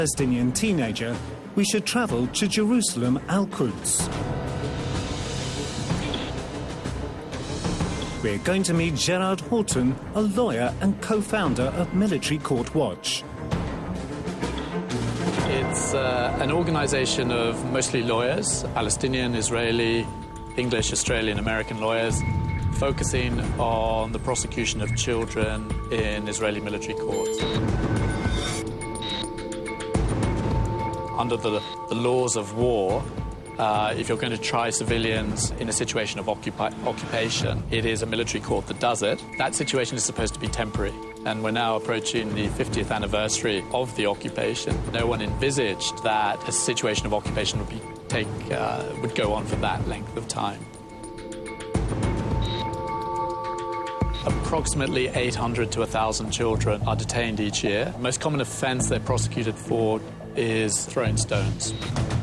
Palestinian teenager, we should travel to Jerusalem Al-Quds. We're going to meet Gerard Horton, a lawyer and co-founder of Military Court Watch. It's an organisation of mostly lawyers, Palestinian, Israeli, English, Australian, American lawyers, focusing on the prosecution of children in Israeli military courts. Under the laws of war, if you're going to try civilians in a situation of occupation, it is a military court that does it. That situation is supposed to be temporary. And we're now approaching the 50th anniversary of the occupation. No one envisaged that a situation of occupation would go on for that length of time. Approximately 800 to 1,000 children are detained each year. The most common offence they're prosecuted for is throwing stones.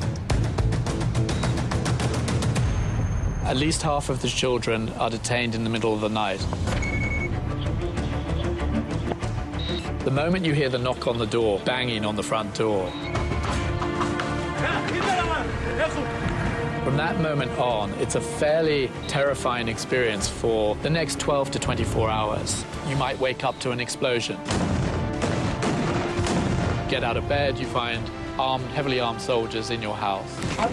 At least half of the children are detained in the middle of the night. The moment you hear the knock on the door, banging on the front door, from that moment on, it's a fairly terrifying experience for the next 12 to 24 hours. You might wake up to an explosion. Get out of bed, you find heavily armed soldiers in your house.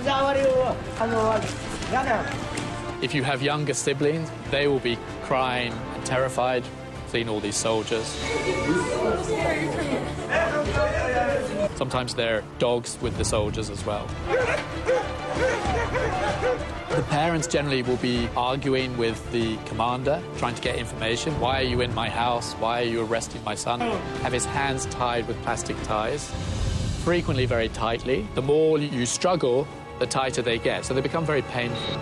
If you have younger siblings, they will be crying and terrified, seeing all these soldiers. Sometimes they're dogs with the soldiers as well. The parents generally will be arguing with the commander, trying to get information. Why are you in my house? Why are you arresting my son? Have his hands tied with plastic ties, frequently very tightly. The more you struggle, the tighter they get, so they become very painful.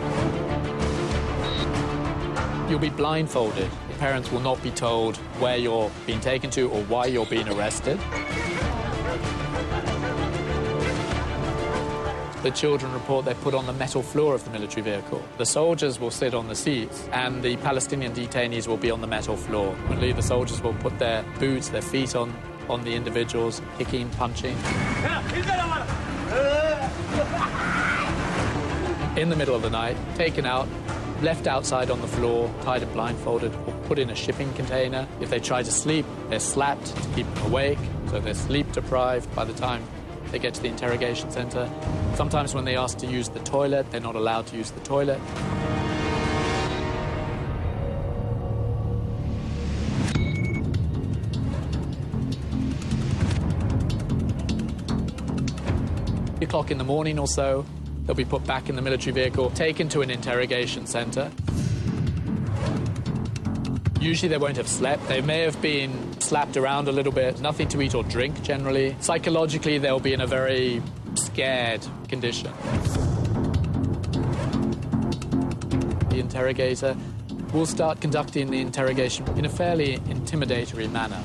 You'll be blindfolded. The parents will not be told where you're being taken to or why you're being arrested. The children report they're put on the metal floor of the military vehicle. The soldiers will sit on the seats and the Palestinian detainees will be on the metal floor. The soldiers will put their boots, their feet on the individuals, kicking, punching. In the middle of the night, taken out, left outside on the floor, tied and blindfolded, or put in a shipping container. If they try to sleep, they're slapped to keep them awake, so they're sleep deprived by the time they get to the interrogation centre. Sometimes when they ask to use the toilet, they're not allowed to use the toilet. O'clock in the morning or so, they'll be put back in the military vehicle, taken to an interrogation centre. Usually they won't have slept. They may have been slapped around a little bit, nothing to eat or drink generally. Psychologically, they'll be in a very scared condition. The interrogator will start conducting the interrogation in a fairly intimidatory manner.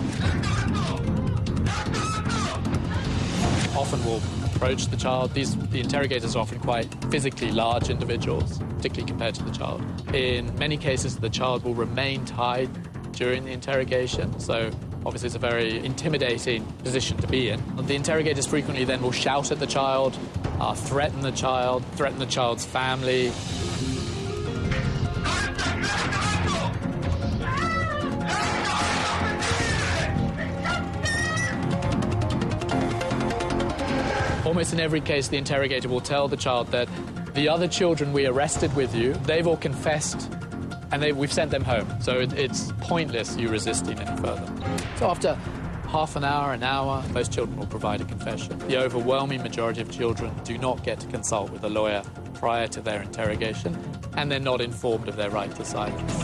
Often will approach the child. The interrogators are often quite physically large individuals, particularly compared to the child. In many cases, the child will remain tied during the interrogation, so obviously it's a very intimidating position to be in. The interrogators frequently then will shout at the child, threaten the child's family. Almost in every case, the interrogator will tell the child that the other children we arrested with you, they've all confessed and we've sent them home. So it's pointless you resisting any further. So after half an hour, most children will provide a confession. The overwhelming majority of children do not get to consult with a lawyer prior to their interrogation, and they're not informed of their right to silence.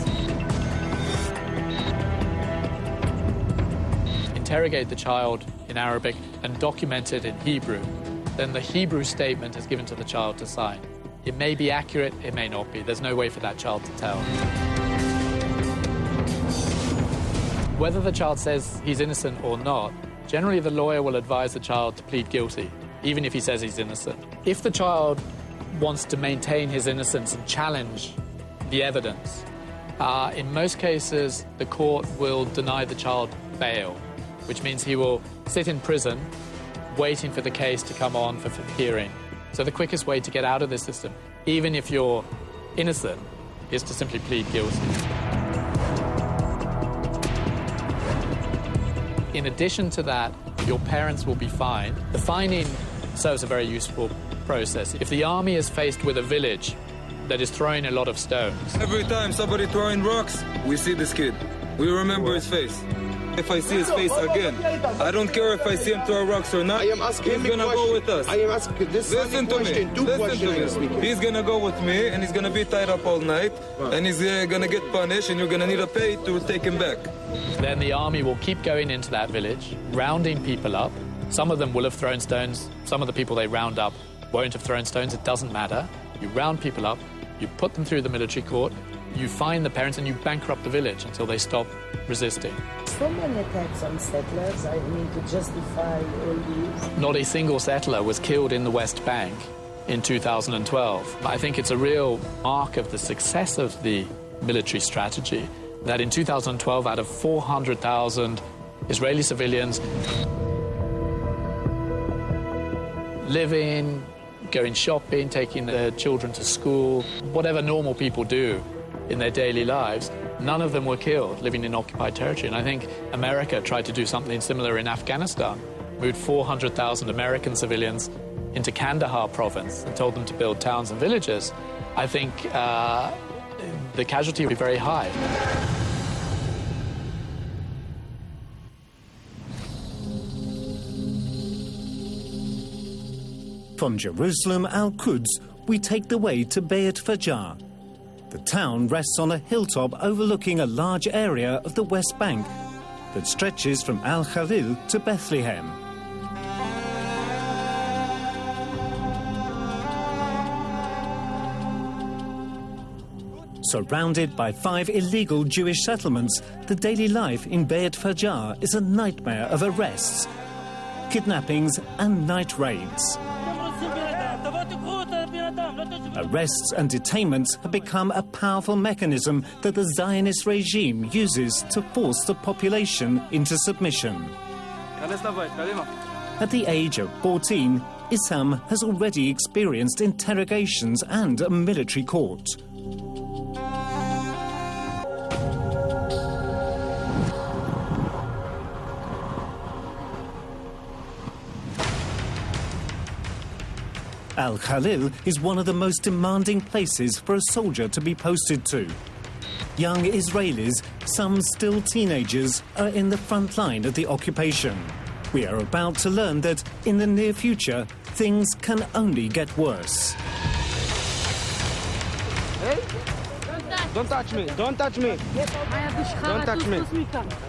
Interrogate the child in Arabic and document it in Hebrew. Then the Hebrew statement is given to the child to sign. It may be accurate, it may not be. There's no way for that child to tell. Whether the child says he's innocent or not, generally the lawyer will advise the child to plead guilty, even if he says he's innocent. If the child wants to maintain his innocence and challenge the evidence, in most cases the court will deny the child bail, which means he will sit in prison waiting for the case to come on for hearing. So the quickest way to get out of this system, even if you're innocent, is to simply plead guilty. In addition to that, your parents will be fined. The fining serves a very useful process. If the army is faced with a village that is throwing a lot of stones. Every time somebody throwing rocks, we see this kid. We remember his face. If I see his face again, I don't care if I see him throw rocks or not. I am asking he's gonna go with us. I am asking this. Listen to me. Listen to me. He's gonna go with me, and he's gonna be tied up all night, and he's gonna get punished, and you're gonna need to pay to take him back. Then the army will keep going into that village, rounding people up. Some of them will have thrown stones. Some of the people they round up won't have thrown stones. It doesn't matter. You round people up, you put them through the military court, you fine the parents, and you bankrupt the village until they stop resisting. So many attacks on settlers, I mean, to justify all these. Not a single settler was killed in the West Bank in 2012. I think it's a real mark of the success of the military strategy that in 2012, out of 400,000 Israeli civilians living, going shopping, taking their children to school, whatever normal people do in their daily lives, none of them were killed living in occupied territory. And I think America tried to do something similar in Afghanistan, moved 400,000 American civilians into Kandahar province and told them to build towns and villages. I think the casualty would be very high. From Jerusalem Al-Quds, we take the way to Beit Fajar. The town rests on a hilltop overlooking a large area of the West Bank that stretches from Al-Khalil to Bethlehem. Surrounded by 5 illegal Jewish settlements, the daily life in Beit Fajar is a nightmare of arrests, kidnappings and night raids. Arrests and detainments have become a powerful mechanism that the Zionist regime uses to force the population into submission. At the age of 14, Issam has already experienced interrogations and a military court. Al-Khalil is one of the most demanding places for a soldier to be posted to. Young Israelis, some still teenagers, are in the front line of the occupation. We are about to learn that in the near future, things can only get worse. Hey? Don't touch me! Don't touch me! Don't touch me!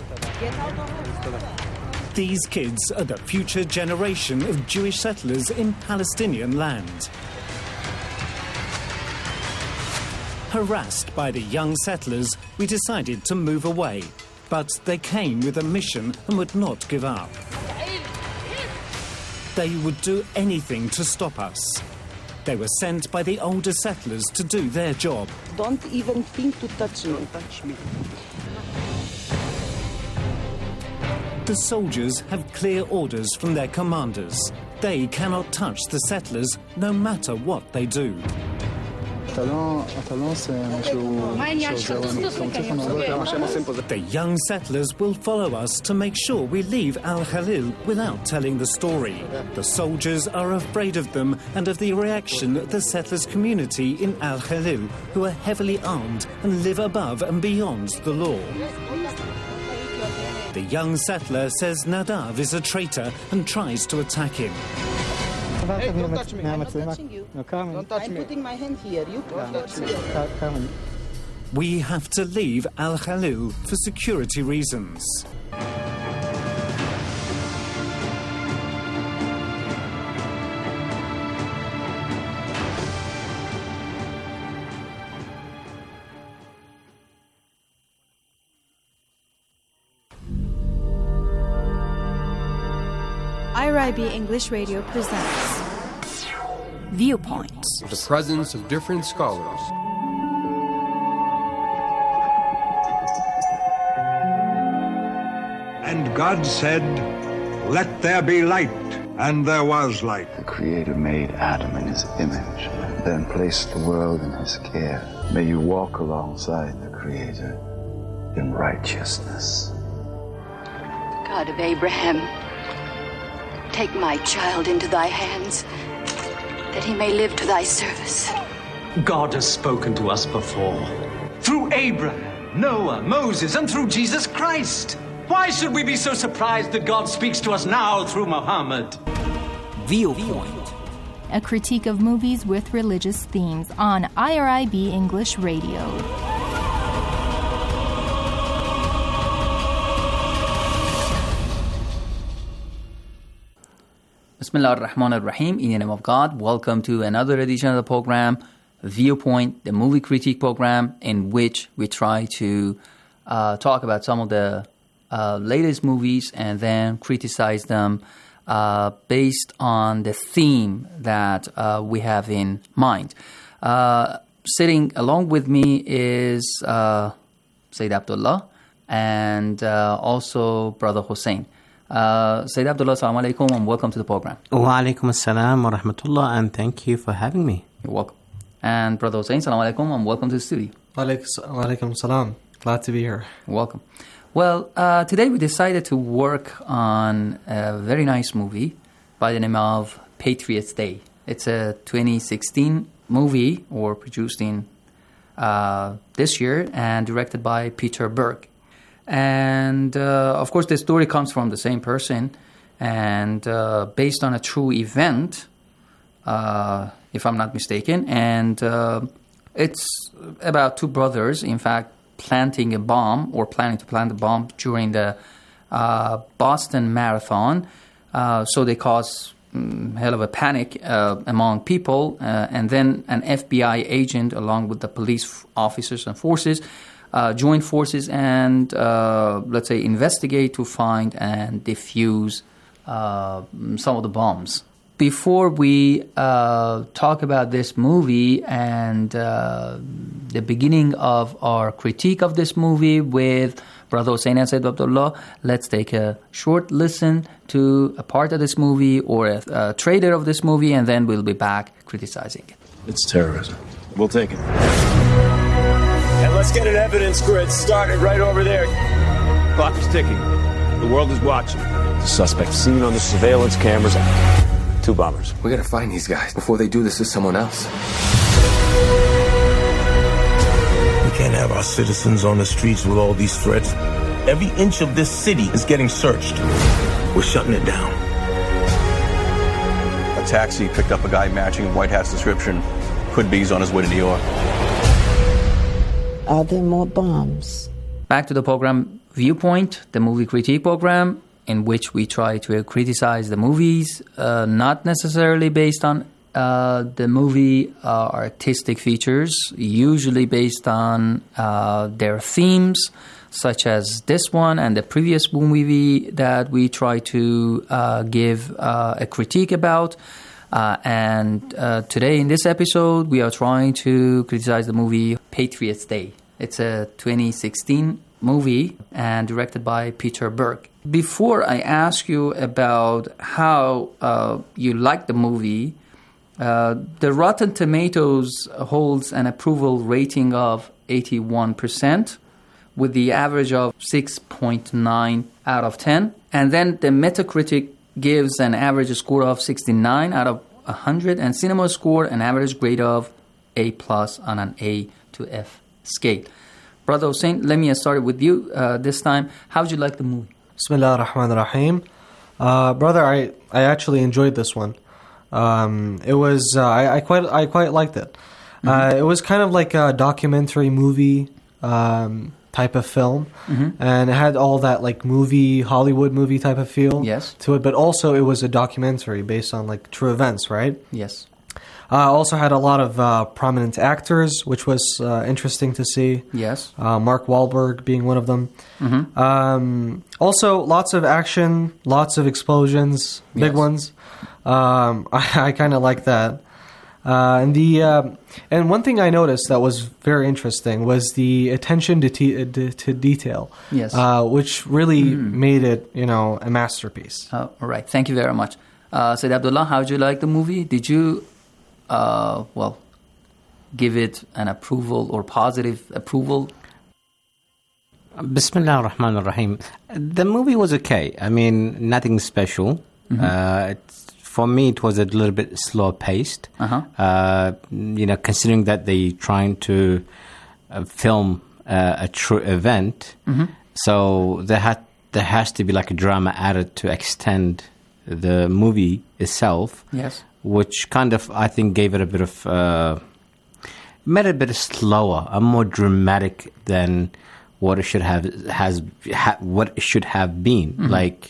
These kids are the future generation of Jewish settlers in Palestinian land. Harassed by the young settlers, we decided to move away, but they came with a mission and would not give up. They would do anything to stop us. They were sent by the older settlers to do their job. Don't even think to touch me. Don't touch me. The soldiers have clear orders from their commanders. They cannot touch the settlers, no matter what they do. The young settlers will follow us to make sure we leave Al-Khalil without telling the story. The soldiers are afraid of them and of the reaction of the settlers' community in Al-Khalil, who are heavily armed and live above and beyond the law. The young settler says Nadav is a traitor and tries to attack him. Hey, don't touch me! I'm not touching you. No, come in. I'm putting my hand here. You don't touch me. Come in. We have to leave Al-Khalil for security reasons. IRIB English Radio presents Viewpoints. The presence of different scholars. And God said, "Let there be light." And there was light. The Creator made Adam in his image, then placed the world in his care. May you walk alongside the Creator in righteousness. God of Abraham, take my child into thy hands, that he may live to thy service. God has spoken to us before, through Abraham, Noah, Moses, and through Jesus Christ. Why should we be so surprised that God speaks to us now through Muhammad? Viewpoint, a critique of movies with religious themes on IRIB English Radio. Bismillah ar-Rahman ar-Rahim. In the name of God, welcome to another edition of the program, Viewpoint, the movie critique program, in which we try to talk about some of the latest movies and then criticize them based on the theme that we have in mind. Sitting along with me is Sayyid Abdullah and also Brother Hussein. Sayyid Abdullah, assalamu alaikum and welcome to the program. Wa alaikum assalam wa rahmatullah, and thank you for having me. You're welcome. And Brother Hussein, assalamu alaikum and welcome to the studio. Wa alaikum assalam. Glad to be here. You're welcome. Well, today we decided to work on a very nice movie by the name of Patriots Day. It's a 2016 movie, or produced in this year, and directed by Peter Berg. And, of course, the story comes from the same person, and based on a true event, if I'm not mistaken. And it's about two brothers, in fact, planning to plant a bomb during the Boston Marathon. So they cause hell of a panic among people. And then an FBI agent, along with the police officers and forces, join forces and, let's say, investigate to find and defuse some of the bombs. Before we talk about this movie and the beginning of our critique of this movie with Brother Hussein and Sayyid Abdullah, let's take a short listen to a part of this movie or a trailer of this movie, and then we'll be back criticizing it. It's terrorism. We'll take it. And let's get an evidence grid started right over there. Clock is ticking. The world is watching. The suspect seen on the surveillance cameras. 2 bombers. We gotta find these guys before they do this to someone else. We can't have our citizens on the streets with all these threats. Every inch of this city is getting searched. We're shutting it down. A taxi picked up a guy matching White Hat's description. Could be he's on his way to New York. Are there more bombs? Back to the program Viewpoint, the movie critique program, in which we try to criticize the movies, not necessarily based on the movie artistic features, usually based on their themes, such as this one and the previous movie that we try to give a critique about. And today in this episode, we are trying to criticize the movie Patriots Day. It's a 2016 movie and directed by Peter Berg. Before I ask you about how you like the movie, the Rotten Tomatoes holds an approval rating of 81%, with the average of 6.9 out of 10. And then the Metacritic gives an average score of 69 out of 100, and Cinema Score an average grade of A+ on an A to F scale. Brother Hussein, let me start with you this time. How did you like the movie? Bismillah ar-Rahman ar-Rahim. Brother, I actually enjoyed this one. It was I quite liked it. It was kind of like a documentary movie type of film, and it had all that like Hollywood movie type of feel to it. But also, it was a documentary based on like true events, right? Yes. Also had a lot of prominent actors, which was interesting to see. Yes. Mark Wahlberg being one of them. Also, lots of action, lots of explosions, big ones. I kind of like that. And one thing I noticed that was very interesting was the attention to detail. Yes. Which really made it, a masterpiece. All right. Thank you very much. Said Abdullah, how did you like the movie? Did you, give it an approval or positive approval? Bismillah ar-Rahman ar-Rahim. The movie was okay. I mean, nothing special. For me, it was a little bit slower paced. Considering that they're trying to film a true event, so there has to be like a drama added to extend the movie itself. Yes, which kind of I think gave it a bit of made it a bit slower, and more dramatic than what it should have been. Like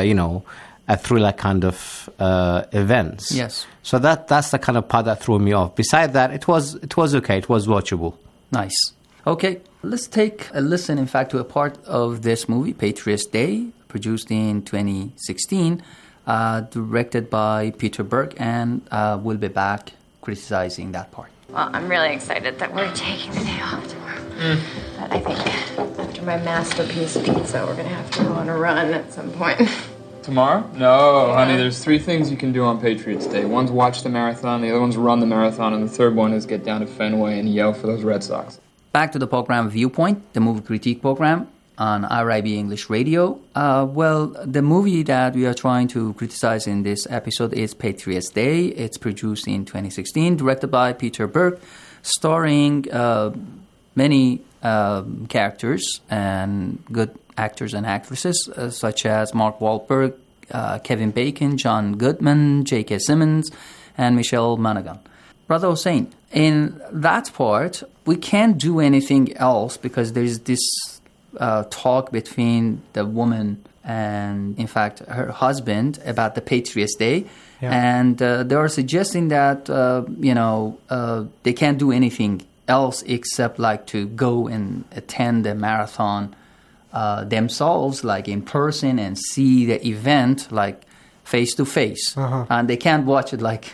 a thriller kind of events. Yes. So that's the kind of part that threw me off. Besides that, it was okay. It was watchable. Nice. Okay, let's take a listen, in fact, to a part of this movie, Patriots Day, produced in 2016, directed by Peter Berg, and we'll be back criticizing that part. Well, I'm really excited that we're taking the day off tomorrow. But I think after my masterpiece pizza, we're going to have to go on a run at some point. Tomorrow? No, honey, there's 3 things you can do on Patriots Day. One's watch the marathon, the other one's run the marathon, and the third one is get down to Fenway and yell for those Red Sox. Back to the program Viewpoint, the movie critique program on IRIB English Radio. The movie that we are trying to criticize in this episode is Patriots Day. It's produced in 2016, directed by Peter Berg, starring many characters and good actors and actresses, such as Mark Wahlberg, Kevin Bacon, John Goodman, J.K. Simmons, and Michelle Monaghan. Brother Hussein, in that part, we can't do anything else because there's this talk between the woman and, in fact, her husband about the Patriots Day. Yeah. And they are suggesting that, they can't do anything else except like to go and attend the marathon themselves, like in person, and see the event like face to face. And they can't watch it like,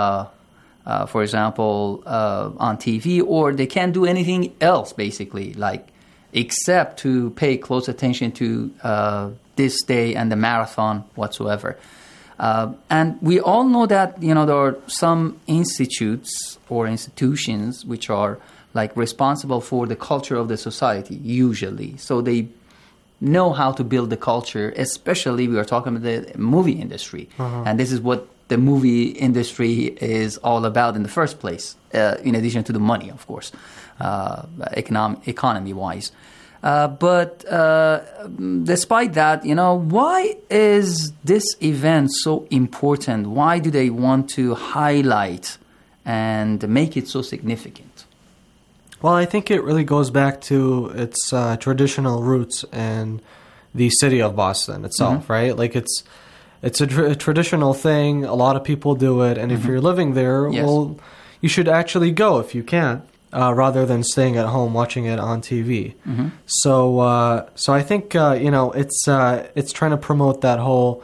for example, on TV, or they can't do anything else basically, like except to pay close attention to this day and the marathon whatsoever. And we all know that, there are some institutes or institutions which are like responsible for the culture of the society, usually. So they know how to build the culture, especially we are talking about the movie industry. And this is what the movie industry is all about in the first place, in addition to the money, of course, economy-wise. But despite that, why is this event so important? Why do they want to highlight and make it so significant? Well, I think it really goes back to its traditional roots in the city of Boston itself, right? Like it's a traditional thing. A lot of people do it, and if you're living there, well, you should actually go if you can. Rather than staying at home watching it on TV. So I think it's trying to promote that whole,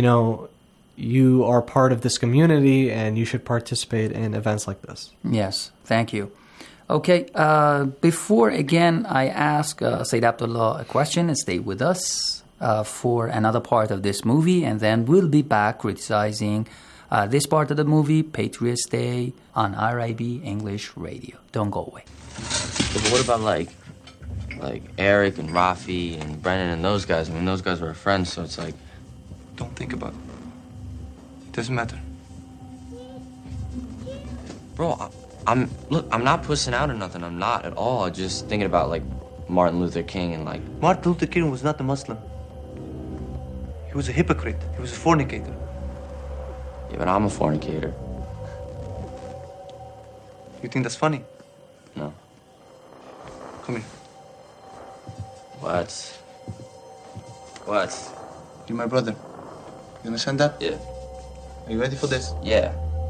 you are part of this community and you should participate in events like this. Yes, thank you. Okay, before again I ask Said Abdullah a question, stay with us for another part of this movie, and then we'll be back criticizing this part of the movie, Patriots Day, on IRIB English Radio. Don't go away. But what about like Eric and Rafi and Brennan and those guys? I mean, those guys were our friends, so it's like... Don't think about it. It doesn't matter. Bro, I'm not pussing out or nothing. I'm not at all. I'm just thinking about like Martin Luther King and like... Martin Luther King was not a Muslim. He was a hypocrite. He was a fornicator. Yeah, but I'm a fornicator. You think that's funny? No. Come here. What? You're my brother. You understand that? Yeah. Are you ready for this? Yeah.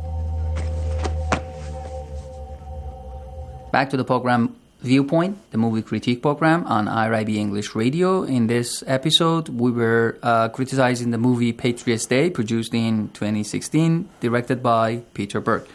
Back to the program Viewpoint, the movie critique program on IRIB English Radio. In this episode, we were criticizing the movie Patriots Day, produced in 2016, directed by Peter Berg.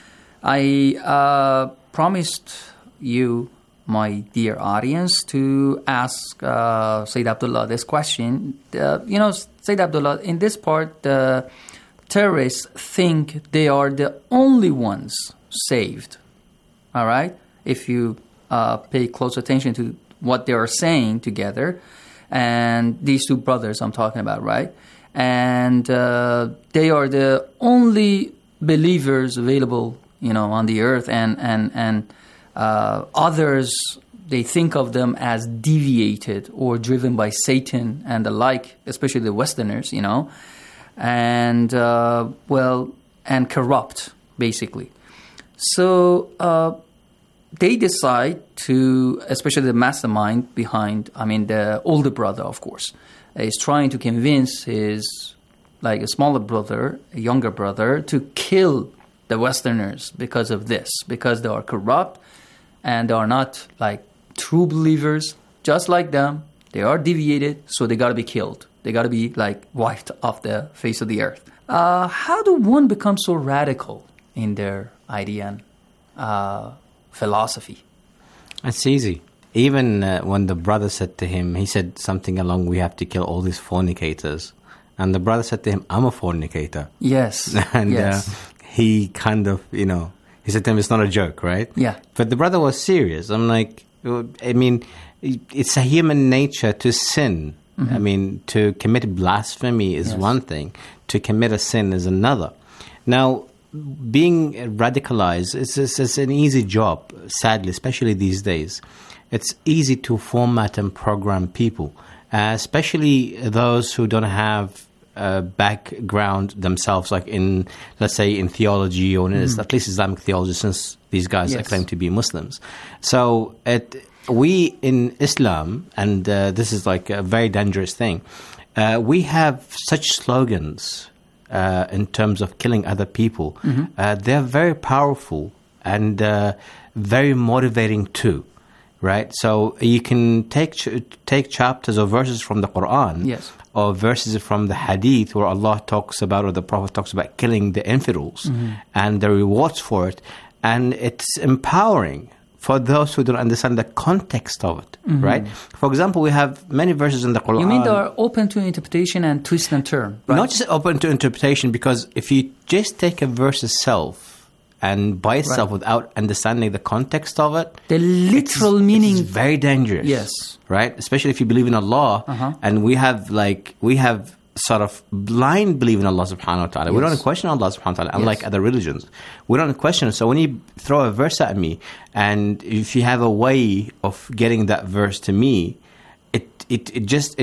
I promised you, my dear audience, to ask Said Abdullah this question. Said Abdullah, in this part, the terrorists think they are the only ones saved. All right? If you pay close attention to what they are saying together, and these two brothers I'm talking about, right? And they are the only believers available, on the earth, and others, they think of them as deviated or driven by Satan and the like, especially the Westerners, and and corrupt, basically. So they decide to, especially the mastermind behind, the older brother, of course, is trying to convince his, a smaller brother, a younger brother, to kill the Westerners because of this, because they are corrupt and they are not, true believers, just like them. They are deviated, so they got to be killed. They got to be, wiped off the face of the earth. How do one become so radical in their idea and philosophy? It's easy. Even when the brother said to him, he said something along, we have to kill all these fornicators. And the brother said to him, I'm a fornicator. Yes. And yes. He kind of, he said to him, it's not a joke, right? Yeah. But the brother was serious. I'm like, it's a human nature to sin. Mm-hmm. To commit blasphemy is one thing. To commit a sin is another. Now, being radicalized is an easy job, sadly, especially these days. It's easy to format and program people, especially those who don't have a background themselves, let's say, in theology or at least Islamic theology, since these guys claim to be Muslims. So we in Islam, and this is a very dangerous thing, we have such slogans in terms of killing other people. They're very powerful and very motivating too. Right, so you can take chapters or verses from the Quran, or verses from the Hadith, where Allah talks about, or the Prophet talks about, killing the infidels and the rewards for it, and it's empowering for those who don't understand the context of it. Right. For example, we have many verses in the Quran. You mean they are open to interpretation and twist and turn? Right? Not just open to interpretation, because if you just take a verse itself and by itself without understanding the context of it, the literal meaning, is very dangerous. Yes, right. Especially if you believe in Allah, and we have sort of blind belief in Allah Subhanahu wa Taala. We don't question Allah Subhanahu wa Taala, unlike other religions. We don't question it. So when you throw a verse at me, and if you have a way of getting that verse to me, it just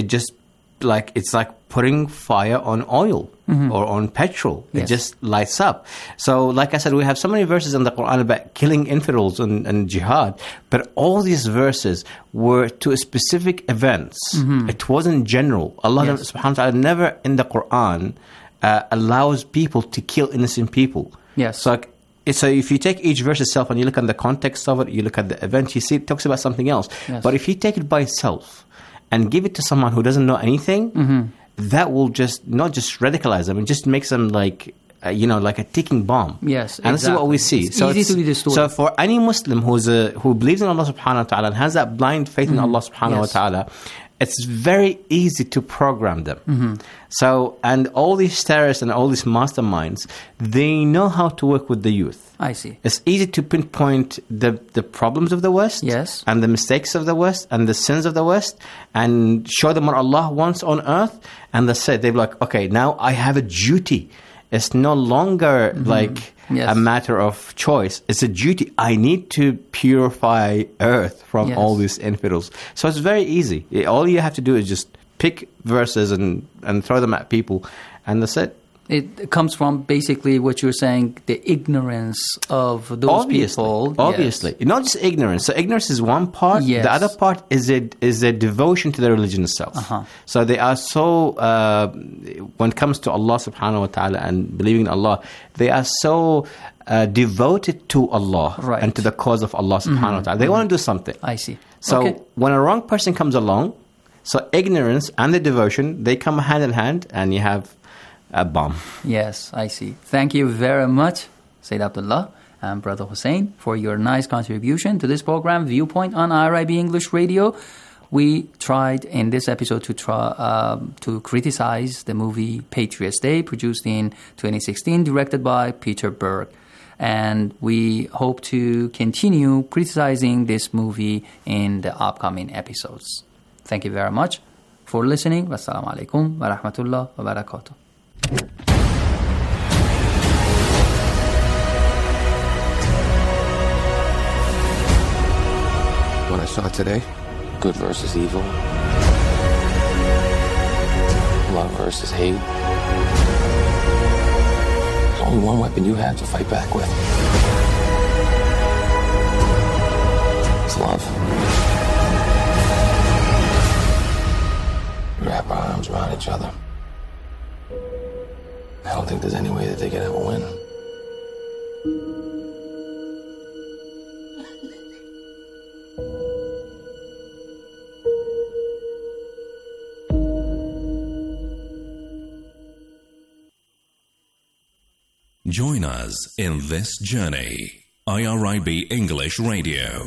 it's like putting fire on oil or on petrol. It just lights up. So, like I said, we have so many verses in the Quran about killing infidels and jihad, but all these verses were to specific events. It wasn't general. Allah subhanahu wa ta'ala never in the Quran allows people to kill innocent people. Yes. So if you take each verse itself and you look at the context of it, you look at the event, you see it talks about something else. Yes. But if you take it by itself and give it to someone who doesn't know anything, that will just not just radicalize them, it just makes them like a ticking bomb. Yes, and this is what we see. It's easy to be distorted. So for any Muslim who believes in Allah subhanahu wa ta'ala and has that blind faith in Allah subhanahu wa ta'ala, it's very easy to program them. So, and all these terrorists and all these masterminds, they know how to work with the youth. I see. It's easy to pinpoint the problems of the West, and the mistakes of the West, and the sins of the West, and show them what Allah wants on earth. And they'll be like, okay, now I have a duty. It's no longer a matter of choice. It's a duty. I need to purify earth from all these infidels. So it's very easy. All you have to do is just pick verses and throw them at people, and that's it. It comes from basically what you're saying, the ignorance of those people. Obviously. Not just ignorance. So ignorance is one part. Yes. The other part is a devotion to the religion itself. So they are so, when it comes to Allah subhanahu wa ta'ala and believing in Allah, they are so devoted to Allah and to the cause of Allah subhanahu wa ta'ala. They want to do something. I see. So when a wrong person comes along, so ignorance and the devotion, they come hand in hand, and you have a bomb. Yes, I see. Thank you very much, Sayyid Abdullah and Brother Hussein, for your nice contribution to this program, Viewpoint on IRIB English Radio. We tried in this episode to criticize the movie Patriots Day, produced in 2016, directed by Peter Berg. And we hope to continue criticizing this movie in the upcoming episodes. Thank you very much for listening. Wassalamu alaikum wa rahmatullah wa barakatuh. What I saw today, good versus evil, love versus hate. There's only one weapon you have to fight back with. It's love. We wrap our arms around each other. I don't think there's any way that they can ever win. Join us in this journey. IRIB English Radio.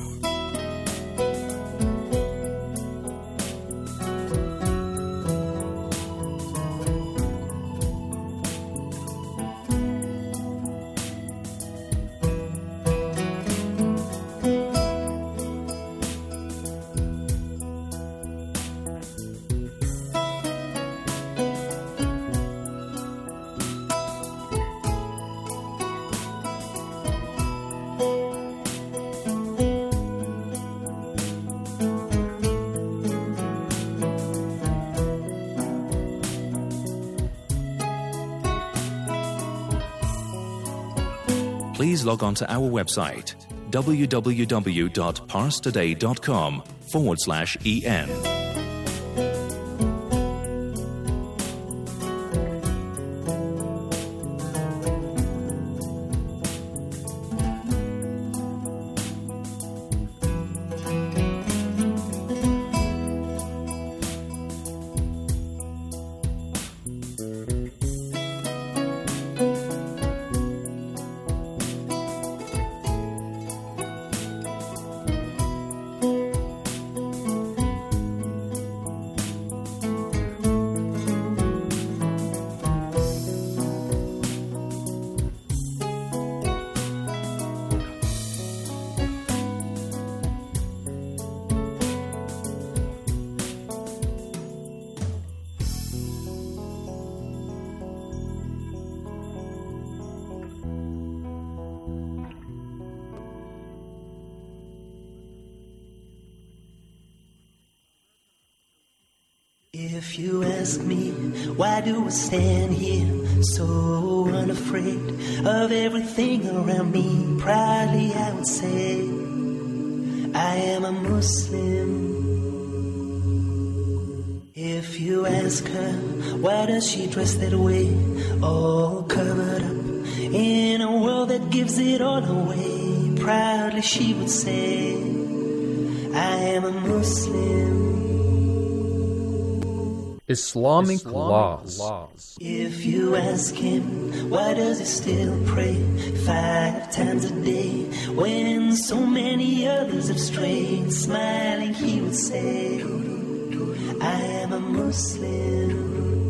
Please log on to our website, www.parstoday.com/EN. If you ask me, why do I stand here so unafraid of everything around me? Proudly I would say, I am a Muslim. If you ask her, why does she dress that way, all covered up in a world that gives it all away? Proudly she would say, I am a Muslim. Islamic laws. If you ask him, why does he still pray 5 times a day when so many others have strayed? Smiling he would say, I am a Muslim.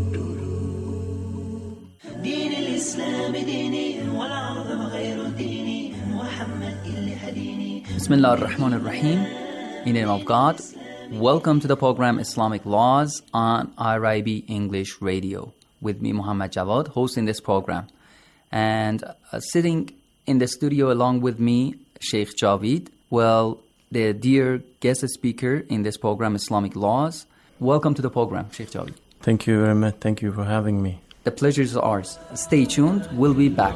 دين الإسلام ديني والعظم غير ديني محمد اللي هديني. Bismillah ar-Rahman ar-Rahim. In the name of God. Welcome to the program Islamic Laws on IRIB English Radio. With me, Muhammad Jawad, hosting this program. And sitting in the studio along with me, Sheikh Javid. Well, the dear guest speaker in this program, Islamic Laws. Welcome to the program, Sheikh Javid. Thank you very much. Thank you for having me. The pleasure is ours. Stay tuned. We'll be back.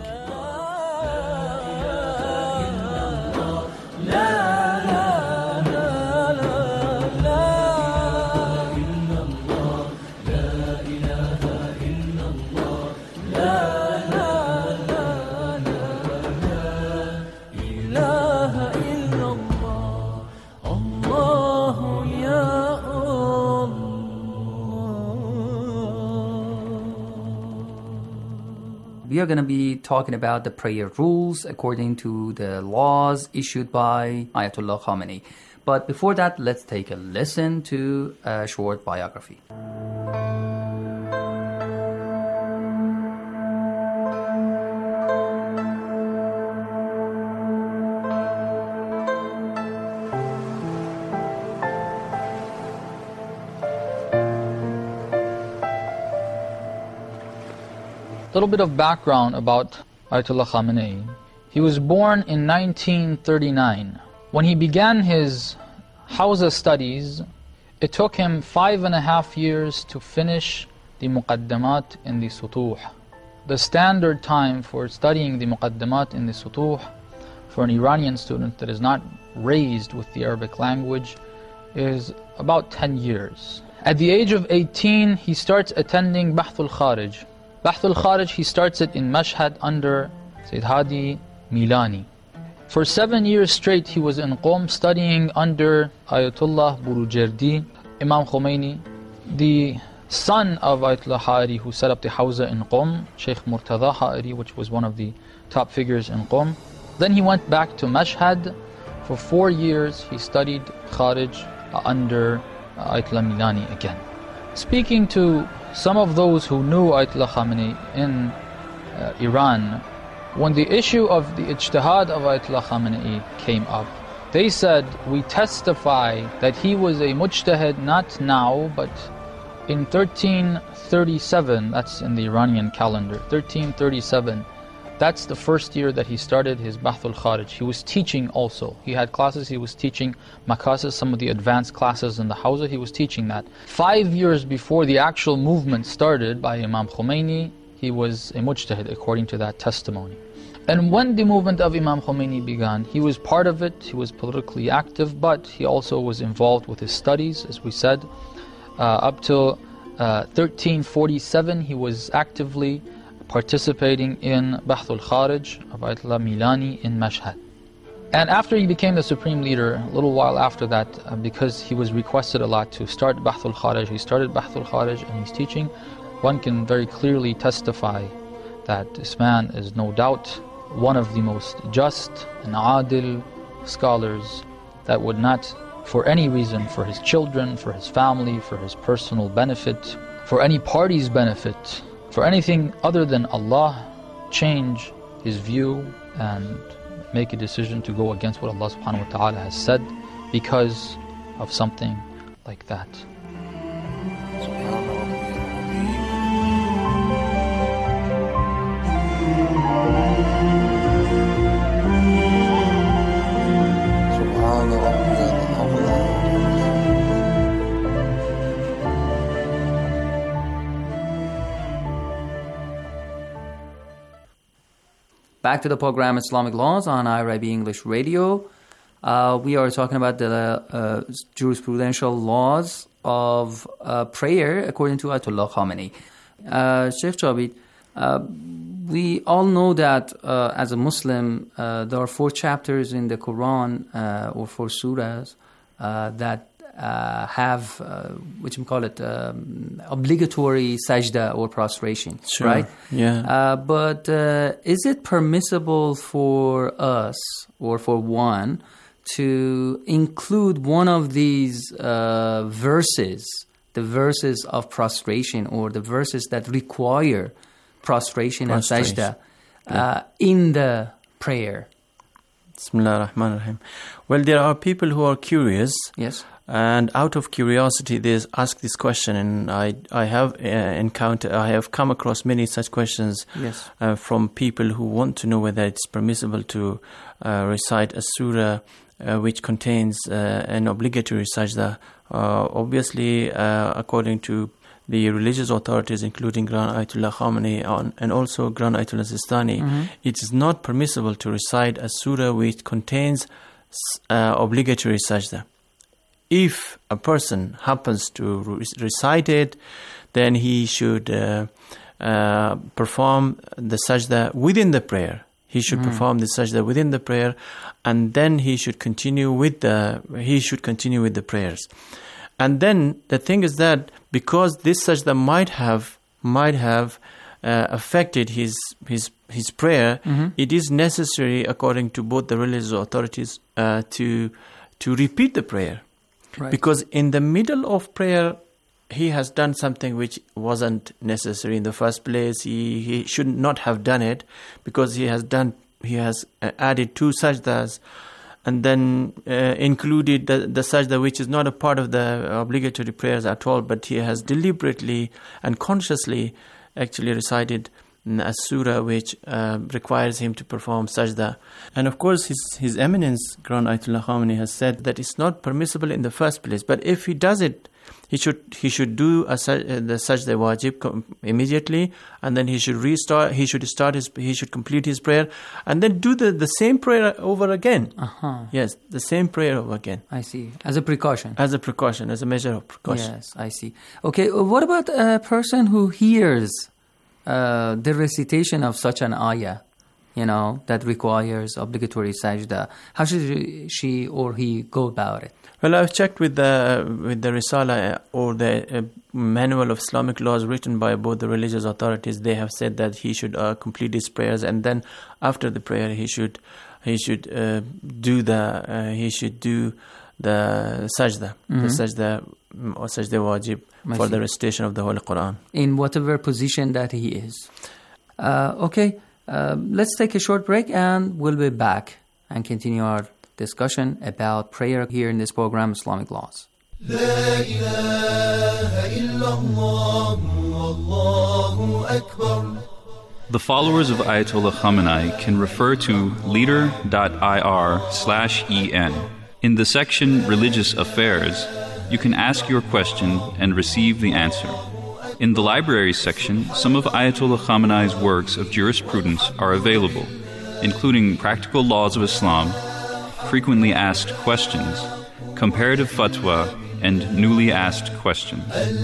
We are going to be talking about the prayer rules according to the laws issued by Ayatollah Khamenei. But before that, let's take a listen to a short biography. A little bit of background about Ayatollah Khamenei. He was born in 1939. When he began his Hawza studies, it took him 5.5 years to finish the Muqaddamat in the Sutuh. The standard time for studying the Muqaddamat in the Sutuh for an Iranian student that is not raised with the Arabic language is about 10 years. At the age of 18, he starts attending Bahth al-Kharij. Bahth al-Kharij, he starts it in Mashhad under Sayyid Hadi Milani. For 7 years straight, he was in Qom studying under Ayatollah Burujerdi, Imam Khomeini, the son of Ayatollah Ha'iri, who set up the Hawza in Qom, Sheikh Murtada Ha'iri, which was one of the top figures in Qom. Then he went back to Mashhad. For 4 years, he studied Kharij under Ayatollah Milani again. Speaking to some of those who knew Ayatollah Khamenei in Iran, when the issue of the ijtihad of Ayatollah Khamenei came up, they said, we testify that he was a mujtahid not now, but in 1337, that's in the Iranian calendar, 1337, that's the first year that he started his Bahth al-Kharij. He was teaching also. He had classes, he was teaching Makasis, some of the advanced classes in the Hawza, he was teaching that. 5 years before the actual movement started by Imam Khomeini, he was a mujtahid according to that testimony. And when the movement of Imam Khomeini began, he was part of it, he was politically active, but he also was involved with his studies, as we said. Up till 1347, he was actively participating in Bahth al-Kharij of Ayatollah Milani in Mashhad. And after he became the supreme leader, a little while after that, because he was requested a lot to start Bahth al-Kharij, he started Bahth al-Kharij and he's teaching. One can very clearly testify that this man is no doubt one of the most just and adil scholars that would not, for any reason, for his children, for his family, for his personal benefit, for any party's benefit, for anything other than Allah, change his view and make a decision to go against what Allah subhanahu wa ta'ala has said because of something like that. Back to the program Islamic Laws on IRIB English Radio. We are talking about the jurisprudential laws of prayer according to Ayatollah Khamenei. Sheikh Jabir, we all know that as a Muslim, there are 4 chapters in the Quran or 4 surahs that have, which we call it, obligatory sajda or prostration, sure. Right? Yeah. But is it permissible for us or for one to include one of these verses, the verses of prostration or the verses that require prostration and sajda in the prayer? Bismillah ar-Rahman ar-Rahim. Well, there are people who are curious. Yes. And out of curiosity, they ask this question, and I have come across many such questions yes. From people who want to know whether it's permissible to recite a surah which contains an obligatory sajda. Obviously, according to the religious authorities, including Grand Ayatollah Khamenei and also Grand Ayatollah Sistani, it is not permissible to recite a surah which contains obligatory sajda. If a person happens to recite it, then he should perform the sajda within the prayer. He should perform the sajda within the prayer, and then he should continue with the prayers. And then the thing is that because this sajda might have affected his prayer, it is necessary, according to both the religious authorities, to repeat the prayer. Right. Because in the middle of prayer, he has done something which wasn't necessary in the first place. He should not have done it, because he has added 2 sajdas, and then included the sajda which is not a part of the obligatory prayers at all, but he has deliberately and consciously actually recited a surah which requires him to perform sajda. And of course His Eminence Grand Ayatollah Khamenei has said that it's not permissible in the first place, but if he does it, he should do the sajda wajib immediately, and then he should complete his prayer, and then do the same prayer over again. Yes, the same prayer over again. I see. As a precaution. As a precaution, as a measure of precaution. Yes, I see. Okay, what about a person who hears the recitation of such an ayah, that requires obligatory sajda? How should she or he go about it? Well, I've checked with the Risala or the Manual of Islamic Laws written by both the religious authorities. They have said that he should complete his prayers, and then after the prayer he should do the sajda, the sajda or sajda wajib for the recitation of the Holy Quran. In whatever position that he is. Okay, let's take a short break and we'll be back and continue our discussion about prayer here in this program, Islamic Laws. لا إله إلا الله والله أكبر. The followers of Ayatollah Khamenei can refer to leader.ir/en. In the section Religious Affairs, you can ask your question and receive the answer. In the Libraries section, some of Ayatollah Khamenei's works of jurisprudence are available, including Practical Laws of Islam, Frequently Asked Questions, Comparative Fatwa, and Newly Asked Questions.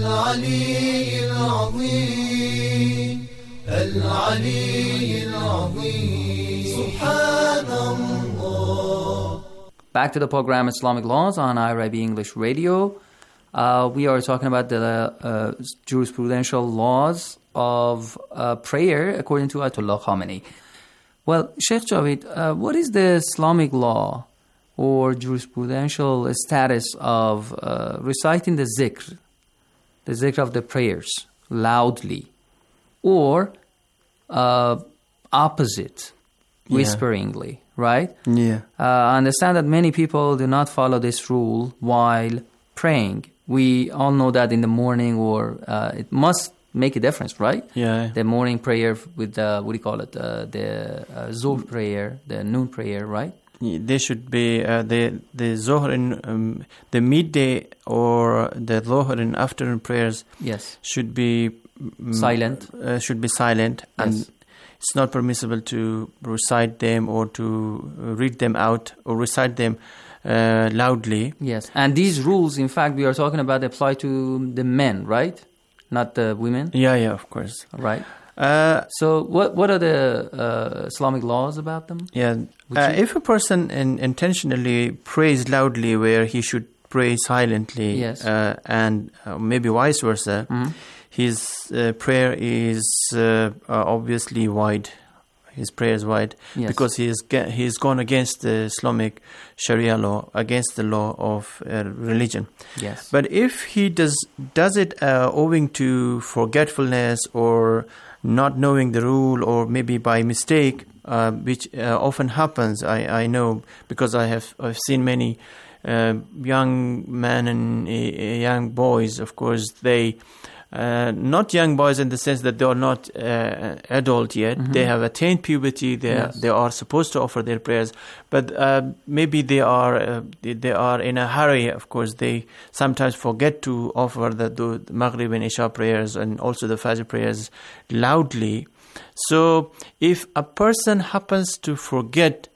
Back to the program Islamic Laws on IRIB English Radio. We are talking about the jurisprudential laws of prayer according to Ayatollah Khamenei. Well, Sheikh Javed, what is the Islamic law or jurisprudential status of reciting the zikr of the prayers loudly, or opposite, whisperingly, right? Yeah. I understand that many people do not follow this rule while praying. We all know that in the morning, or it must make a difference, right? Yeah. The morning prayer with the, the Zuhr prayer, the noon prayer, right? They should be the Zohar in the midday or the Zohar and afternoon prayers. Yes. Should be silent. Should be silent, and it's not permissible to recite them or to read them out or recite them loudly. Yes, and these rules, in fact, we are talking about apply to the men, right? Not the women. Yeah, of course. Right. So what are the Islamic laws about them? Yeah, if a person intentionally prays loudly where he should pray silently, and maybe vice versa, his prayer is obviously wide. His prayer is wide because he's gone against the Islamic Sharia law, against the law of religion. Yes. But if he does it owing to forgetfulness or not knowing the rule, or maybe by mistake, which often happens, I know, because I've seen many young men and young boys. Of course, they. Not young boys in the sense that they are not adult yet. Mm-hmm. They have attained puberty. They are supposed to offer their prayers, but maybe they are in a hurry. Of course, they sometimes forget to offer the Maghrib and Isha prayers and also the Fajr prayers loudly. So, if a person happens to forget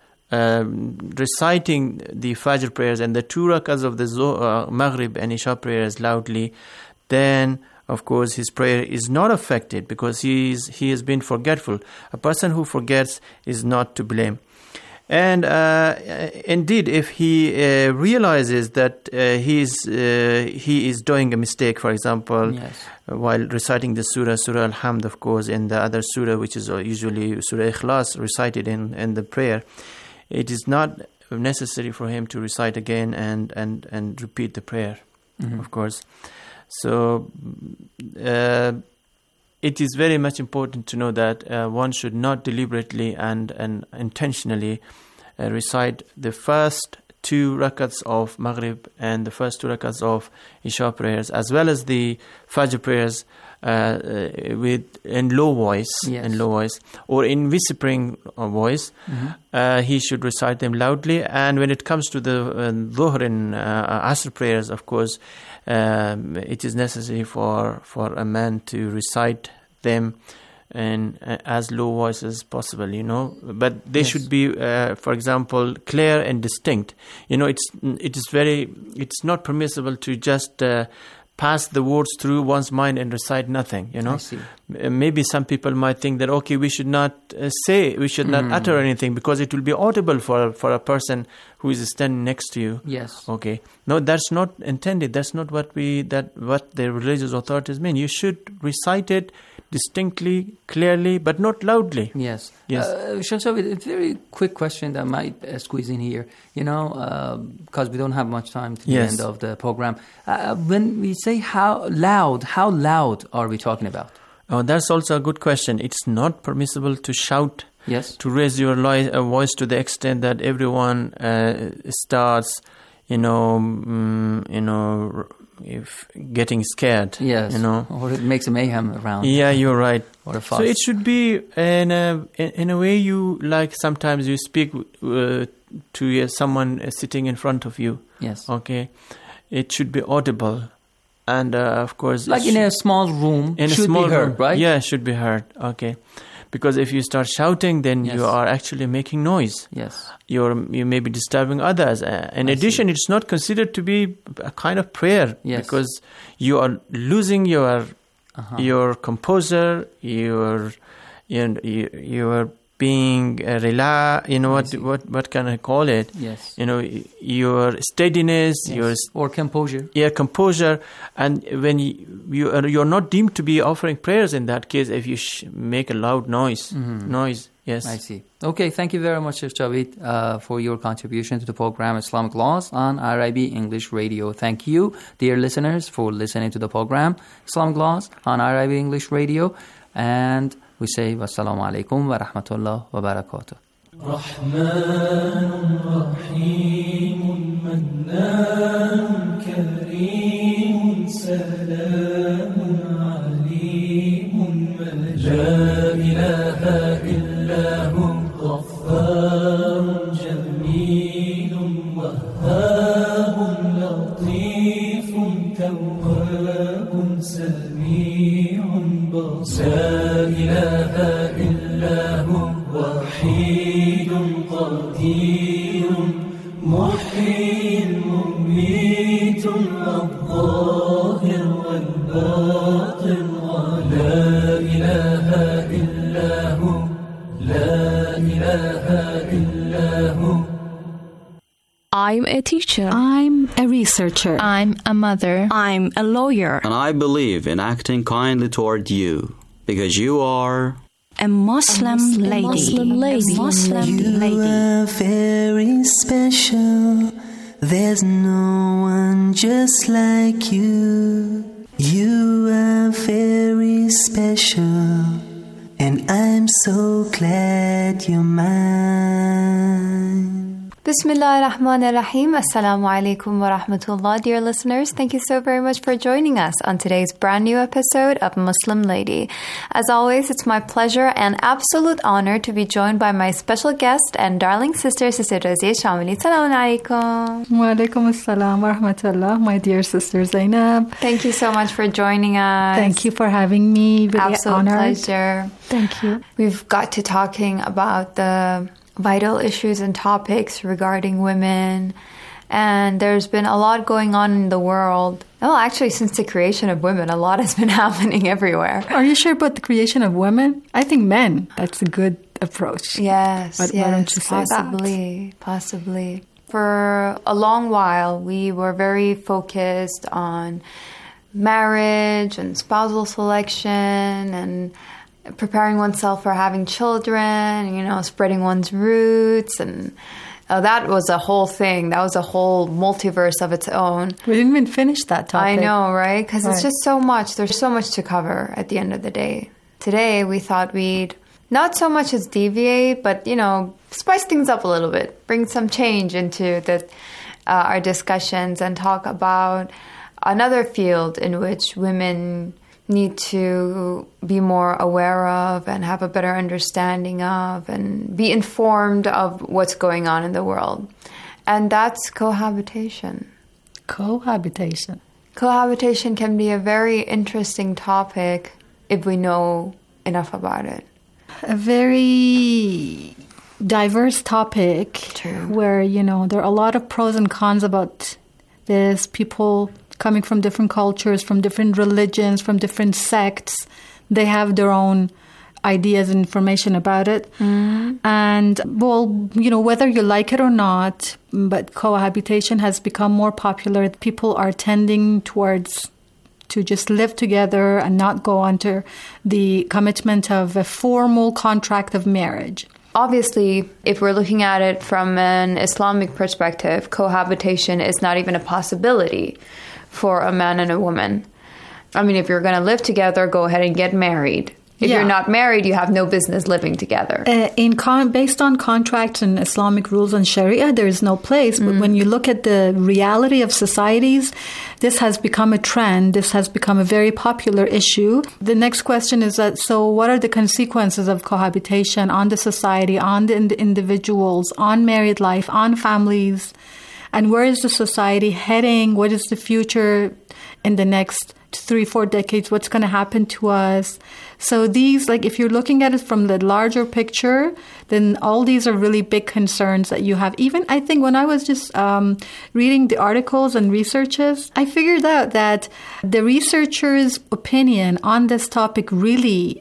reciting the Fajr prayers and the 2 rakahs of the Maghrib and Isha prayers loudly, then of course, his prayer is not affected because he has been forgetful. A person who forgets is not to blame. And indeed, if he realizes that he is doing a mistake, for example, while reciting the Surah Al-Hamd, of course, and the other Surah, which is usually Surah Ikhlas, recited in the prayer, it is not necessary for him to recite again and repeat the prayer, of course. So it is very much important to know that one should not deliberately and intentionally recite the first 2 rakats of Maghrib and the first 2 rakats of Isha prayers, as well as the Fajr prayers in low voice, or in whispering voice. He should recite them loudly. And when it comes to the Dhuhr and Asr prayers, of course, it is necessary for a man to recite them in as low voice as possible, but they should be, for example, clear and distinct. It's not permissible to just pass the words through one's mind and recite nothing. I see. Maybe some people might think that we should not utter anything because it will be audible for a person who is standing next to you. Yes. Okay. No, that's not intended. That's not what the religious authorities mean. You should recite it distinctly, clearly, but not loudly. Yes. Yes. So a very quick question that I might squeeze in here, because we don't have much time to the end of the program. When we say how loud are we talking about? Oh, that's also a good question. It's not permissible to shout, to raise your voice to the extent that everyone starts, if getting scared. Yes. Or it makes a mayhem around. Yeah, you're right. Or a fuss. So it should be in a way you like. Sometimes you speak to someone sitting in front of you. Yes. Okay. It should be audible. And of course, like in a small room, should be heard, right? Yeah, should be heard. Okay, because if you start shouting, then you are actually making noise. Yes, you may be disturbing others. In addition, it's not considered to be a kind of prayer because you are losing your composure. You are being what can I call it? Yes. Your steadiness, or composure. Yeah, composure. And when you're not deemed to be offering prayers in that case if you make a loud noise. Yes. I see. Okay, thank you very much, Sheikh Javed, for your contribution to the program Islamic Laws on RIB English Radio. Thank you, dear listeners, for listening to the program Islamic Laws on RIB English Radio. And we say wassalamu alaikum wa rahmatullah wa barakatuh. Rahman Rahim Mannan Kareem Salamun Alim La ilaha illa hu Ghaffar Jameel Wahhab Latif Tawwab Sami' لا إله إلا هو وحيد قدير محيي مميت الظاهر والباطن لا إله إلا هو لا إله إلا هو. I'm a teacher. I'm a researcher. I'm a mother. I'm a lawyer. And I believe in acting kindly toward you, because you are a Muslim lady. You are very special. There's no one just like you. You are very special, and I'm so glad you're mine. Bismillah ar-Rahman ar-Rahim. Assalamu alaikum wa rahmatullah. Dear listeners, thank you so very much for joining us on today's brand new episode of Muslim Lady. As always, it's my pleasure and absolute honor to be joined by my special guest and darling sister, Sister Razia Shamili. Assalamu alaikum. Wa alaikum assalam wa rahmatullah, my dear sister Zainab. Thank you so much for joining us. Thank you for having me. Really absolute honored. Pleasure. Thank you. We've got to talking about the vital issues and topics regarding women, and there's been a lot going on in the world. Well, actually, since the creation of women, a lot has been happening everywhere. Are you sure about the creation of women? I think men. That's a good approach. Yes, why don't you say possibly. For a long while, we were very focused on marriage and spousal selection and preparing oneself for having children, spreading one's roots and That was a whole thing. That was a whole multiverse of its own. We didn't even finish that topic. I know, right? Because Right. it's just so much. There's so much to cover at the end of the day. Today, we thought we'd not so much as deviate, but, spice things up a little bit. Bring some change into our discussions and talk about another field in which women need to be more aware of and have a better understanding of and be informed of what's going on in the world. And that's cohabitation. Cohabitation. Cohabitation can be a very interesting topic if we know enough about it. A very diverse topic. True. Where, there are a lot of pros and cons about this. People coming from different cultures, from different religions, from different sects, they have their own ideas and information about it. And, whether you like it or not, but cohabitation has become more popular. People are tending towards to just live together and not go under the commitment of a formal contract of marriage. Obviously, if we're looking at it from an Islamic perspective, cohabitation is not even a possibility for a man and a woman. I mean, if you're going to live together, go ahead and get married. If you're not married, you have no business living together. Based on contracts and Islamic rules and Sharia, there is no place. But when you look at the reality of societies, this has become a trend. This has become a very popular issue. The next question is so what are the consequences of cohabitation on the society, on the individuals, on married life, on families? And where is the society heading? What is the future in the next 3-4 decades? What's going to happen to us? So these, if you're looking at it from the larger picture, then all these are really big concerns that you have. Even, I think, when I was just reading the articles and researches, I figured out that the researchers' opinion on this topic really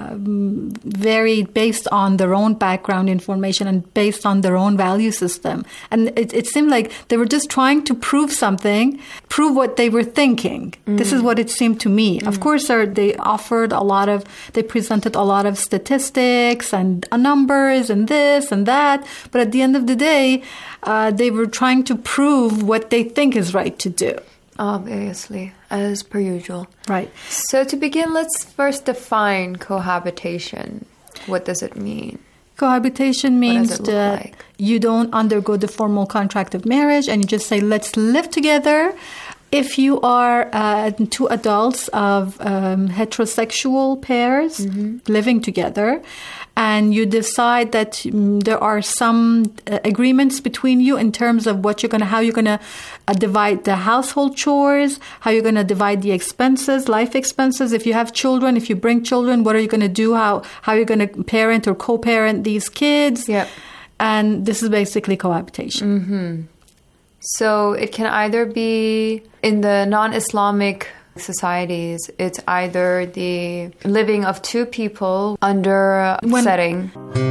varied based on their own background information and based on their own value system. And it seemed like they were just trying to prove what they were thinking. This is what it seemed to me. Of course, they presented a lot of statistics and numbers and this and that. But at the end of the day, they were trying to prove what they think is right to do. Obviously, as per usual. Right. So to begin, let's first define cohabitation. What does it mean? Cohabitation means that you don't undergo the formal contract of marriage and you just say, let's live together. If you are two adults of heterosexual pairs living together, and you decide that there are some agreements between you in terms of how you're going to divide the household chores, how you're going to divide the expenses, life expenses. If you have children, if you bring children, what are you going to do? How you're going to parent or co-parent these kids? Yep. And this is basically cohabitation. Mm-hmm. So it can either be in the non-Islamic societies, it's either the living of two people under a setting.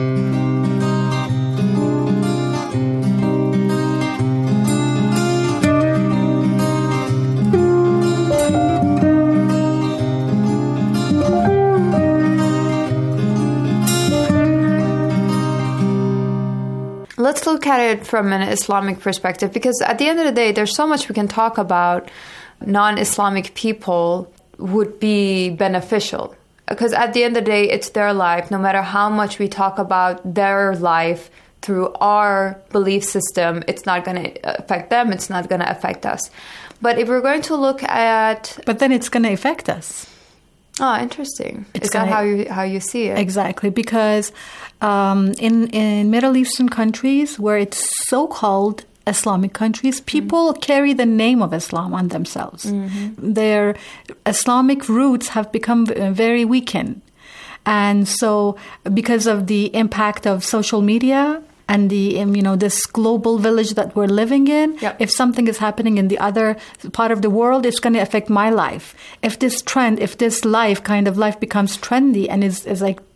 Let's look at it from an Islamic perspective, because at the end of the day, there's so much we can talk about non-Islamic people would be beneficial. Because at the end of the day, it's their life. No matter how much we talk about their life through our belief system, it's not going to affect them. It's not going to affect us. But if we're going to look at... But then it's going to affect us. Oh, interesting. Is that how you see it? Exactly, because in Middle Eastern countries where it's so-called Islamic countries, people carry the name of Islam on themselves. Mm-hmm. Their Islamic roots have become very weakened. And so because of the impact of social media and the this global village that we're living in, yep. If something is happening in the other part of the world, it's going to affect my life. If this kind of life becomes trendy and is like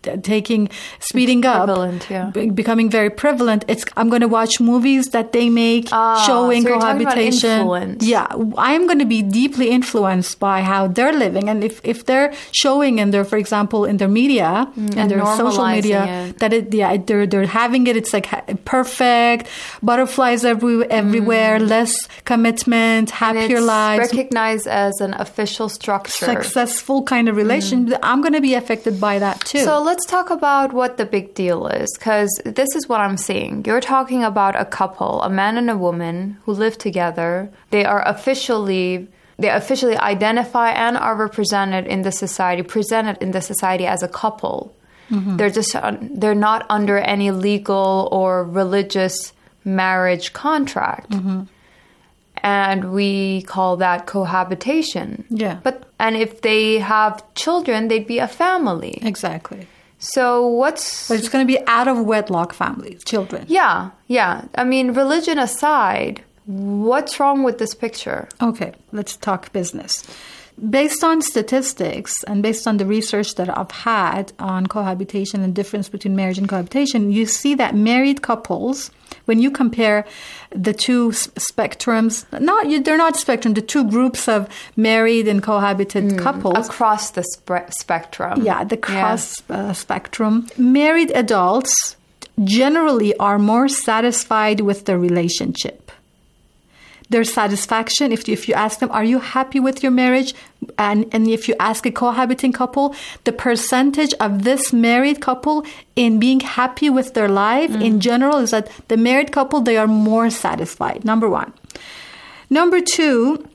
speeding up, becoming very prevalent. I'm going to watch movies that they make showing so cohabitation. Yeah, I'm going to be deeply influenced by how they're living, and if they're showing in their, for example, in their media and their social media they're having it. It's like perfect, butterflies everywhere, less commitment, happier lives, recognized as an official structure, successful kind of relation. I'm going to be affected by that too. So let's talk about what the big deal is, because this is what I'm seeing. You're talking about a couple, a man and a woman who live together. They officially identify and are represented in the society, presented in the society as a couple. They're not under any legal or religious marriage contract. And we call that cohabitation. Yeah. And if they have children, they'd be a family. Exactly. So But it's going to be out of wedlock families, children. Yeah. I mean, religion aside, what's wrong with this picture? Okay, let's talk business. Based on statistics and based on the research that I've had on cohabitation and difference between marriage and cohabitation, you see that married couples, when you compare the two spectrums, they're not spectrum, the two groups of married and cohabited couples. Across the spectrum. Yeah, the cross spectrum. Married adults generally are more satisfied with their relationship. Their satisfaction, if you ask them, are you happy with your marriage? And if you ask a cohabiting couple, the percentage of this married couple in being happy with their life in general is that the married couple, they are more satisfied, number one. Number two,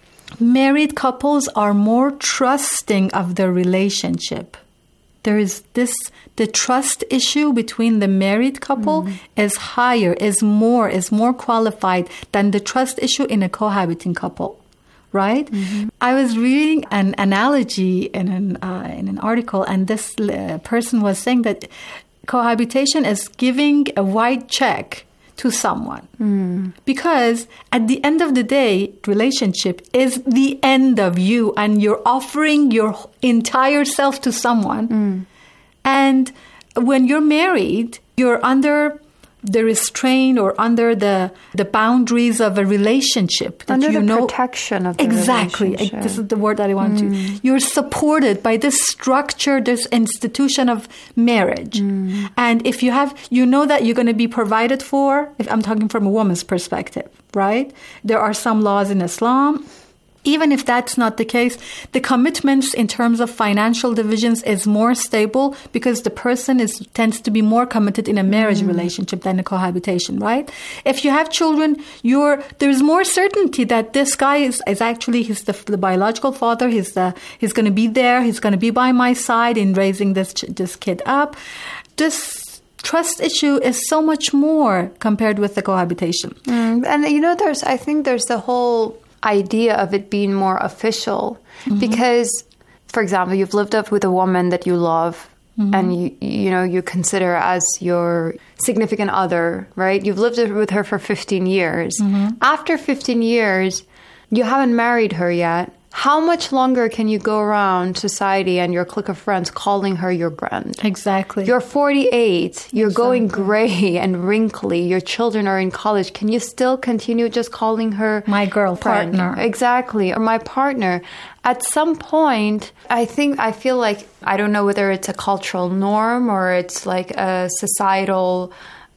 married couples are more trusting of their relationship. There is the trust issue between the married couple is higher, is more qualified than the trust issue in a cohabiting couple, right? I was reading an analogy in an article, and this person was saying that cohabitation is giving a white check to someone. Because at the end of the day, relationship is the end of you, and you're offering your entire self to someone. And when you're married, you're under the restraint or under the boundaries of a relationship. That under the protection of the exactly. relationship. This is the word that I want to. You're supported by this structure, this institution of marriage. And if you have, you know that you're going to be provided for, if I'm talking from a woman's perspective, right? There are some laws in Islam. Even if that's not the case, the commitments in terms of financial divisions is more stable because the person tends to be more committed in a marriage relationship than a cohabitation, right? If you have children, there's more certainty that this guy is actually he's the biological father. He's going to be there. He's going to be by my side in raising this kid up. This trust issue is so much more compared with the cohabitation. And I think there's the whole idea of it being more official because, for example, you've lived up with a woman that you love and you consider as your significant other, right? You've lived with her for 15 years. After 15 years, you haven't married her yet. How much longer can you go around society and your clique of friends calling her your friend? Exactly. You're 48. You're going gray and wrinkly. Your children are in college. Can you still continue just calling her my girlfriend? Partner? Exactly. Or my partner. At some point, I feel like, I don't know whether it's a cultural norm or it's like a societal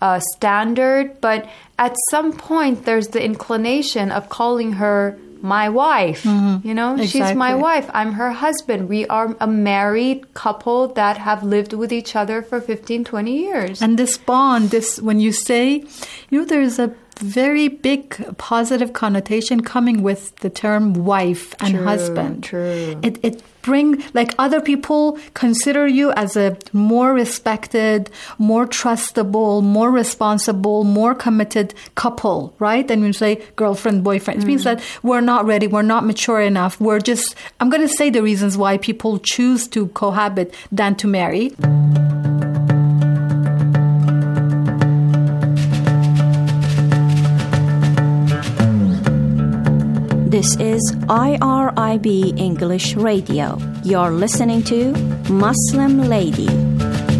standard, but at some point there's the inclination of calling her my wife, Exactly. She's my wife. I'm her husband. We are a married couple that have lived with each other for 15, 20 years. And this bond, when you say, there's a very big positive connotation coming with the term wife and husband. True. It brings, like, other people consider you as a more respected, more trustable, more responsible, more committed couple, right? And when you say girlfriend, boyfriend, it means that we're not ready, we're not mature enough. I'm going to say the reasons why people choose to cohabit than to marry. This is IRIB English Radio. You're listening to Muslim Lady.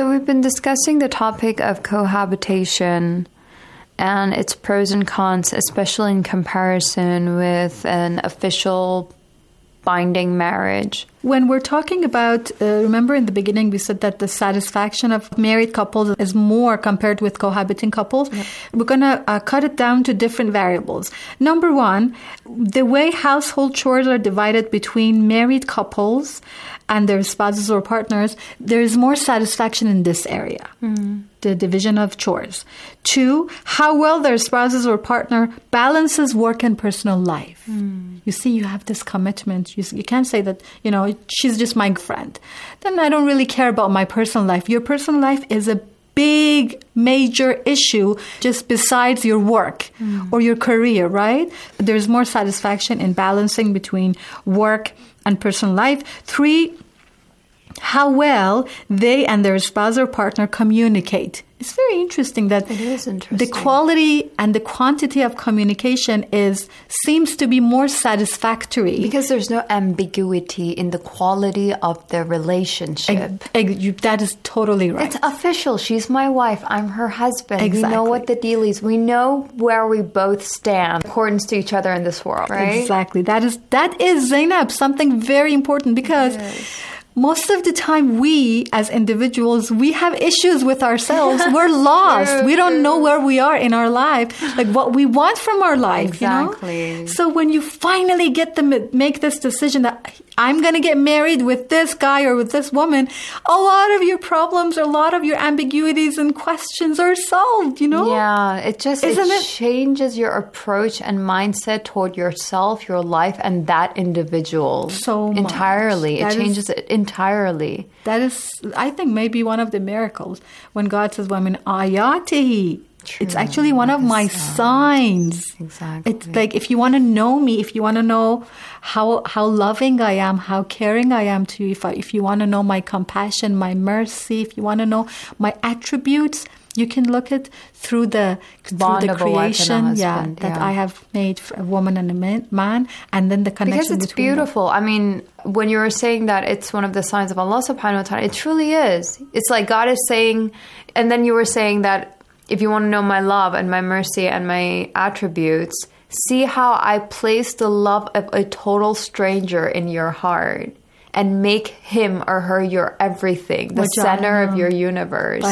So we've been discussing the topic of cohabitation and its pros and cons, especially in comparison with an official binding marriage. When we're talking about, remember in the beginning we said that the satisfaction of married couples is more compared with cohabiting couples. Yep. We're going to cut it down to different variables. Number one, the way household chores are divided between married couples and their spouses or partners, there is more satisfaction in this area. The division of chores. Two, how well their spouses or partner balances work and personal life. You see, you have this commitment. You can't say that, she's just my friend. Then I don't really care about my personal life. Your personal life is a big, major issue just besides your work or your career, right? There's more satisfaction in balancing between work and personal life. Three, how well they and their spouse or partner communicate. It's very interesting that the quality and the quantity of communication seems to be more satisfactory. Because there's no ambiguity in the quality of the relationship. That is totally right. It's official. She's my wife. I'm her husband. Exactly. We know what the deal is. We know where we both stand in accordance to each other in this world, right? Exactly. That is Zainab, something very important because most of the time we as individuals, we have issues with ourselves. We're lost. We don't know where we are in our life, like what we want from our life. Exactly. So when you finally get to make this decision that I'm going to get married with this guy or with this woman, a lot of your problems, a lot of your ambiguities and questions are solved, Yeah, it changes your approach and mindset toward yourself, your life, and that individual. So much. Entirely. It changes it entirely. That is, I think, maybe one of the miracles. When God says, وَمِنْ آيَاتِهِ, it's actually one of my signs. Exactly. It's like, if you want to know me, if you want to know how loving I am, how caring I am to you, if you want to know my compassion, my mercy, if you want to know my attributes, you can look at through the creation that I have made for a woman and a man, and then the connection because it's between beautiful. I mean, when you were saying that it's one of the signs of Allah subhanahu wa ta'ala, it truly is. It's like God is saying, and then you were saying that if you want to know my love and my mercy and my attributes, see how I place the love of a total stranger in your heart and make him or her your everything, the center of your universe.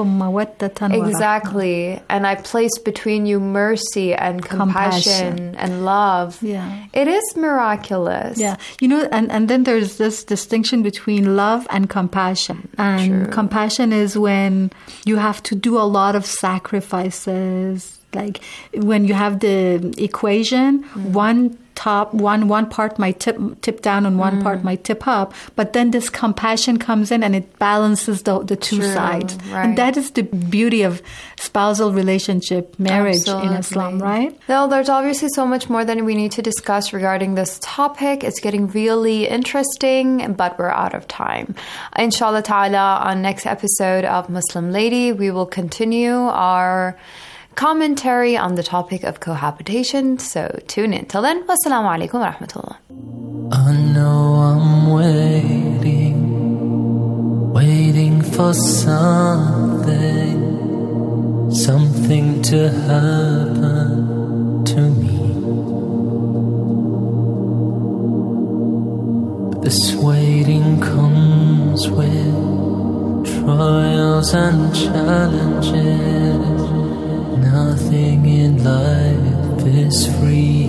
Exactly. And I place between you mercy and compassion and love. Yeah. It is miraculous. Yeah. And then there's this distinction between love and compassion. And compassion is when you have to do a lot of sacrifices. Like when you have the equation, one part might tip down and one part might tip up, but then this compassion comes in and it balances the two sides. Right. And that is the beauty of spousal relationship, marriage in Islam, right? Well, there's obviously so much more that we need to discuss regarding this topic. It's getting really interesting, but we're out of time. Inshallah ta'ala, on next episode of Muslim Lady, we will continue our commentary on the topic of cohabitation. So tune in. Till then, wassalamu alaikum wa rahmatullah. I know I'm waiting for something to happen to me. But this waiting comes with trials and challenges. Nothing in life is free.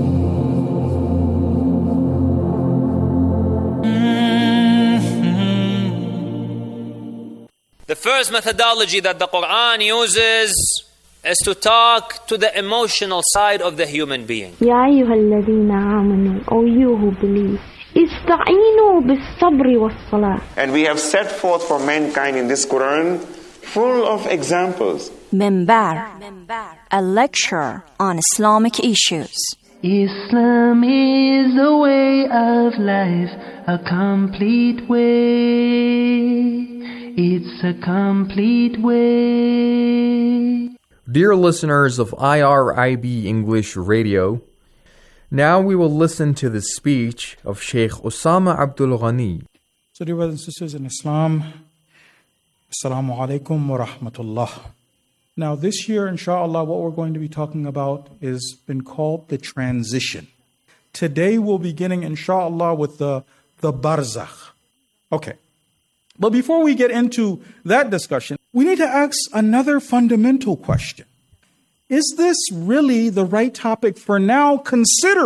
The first methodology that the Quran uses is to talk to the emotional side of the human being. يا أيها الذين آمنوا, O you who believe, استعينوا بالصبر والصلاة. And we have set forth for mankind in this Quran full of examples. Minbar, a lecture on Islamic issues. Islam is a way of life, a complete way. It's a complete way. Dear listeners of IRIB English Radio, now we will listen to the speech of Sheikh Osama Abdul Ghani. So dear brothers and sisters in Islam, Assalamu alaikum wa rahmatullah. Now this year, inshallah, what we're going to be talking about is been called the transition. Today we'll be beginning, inshallah, with the barzakh. Okay. But before we get into that discussion, we need to ask another fundamental question. Is this really the right topic for now, considering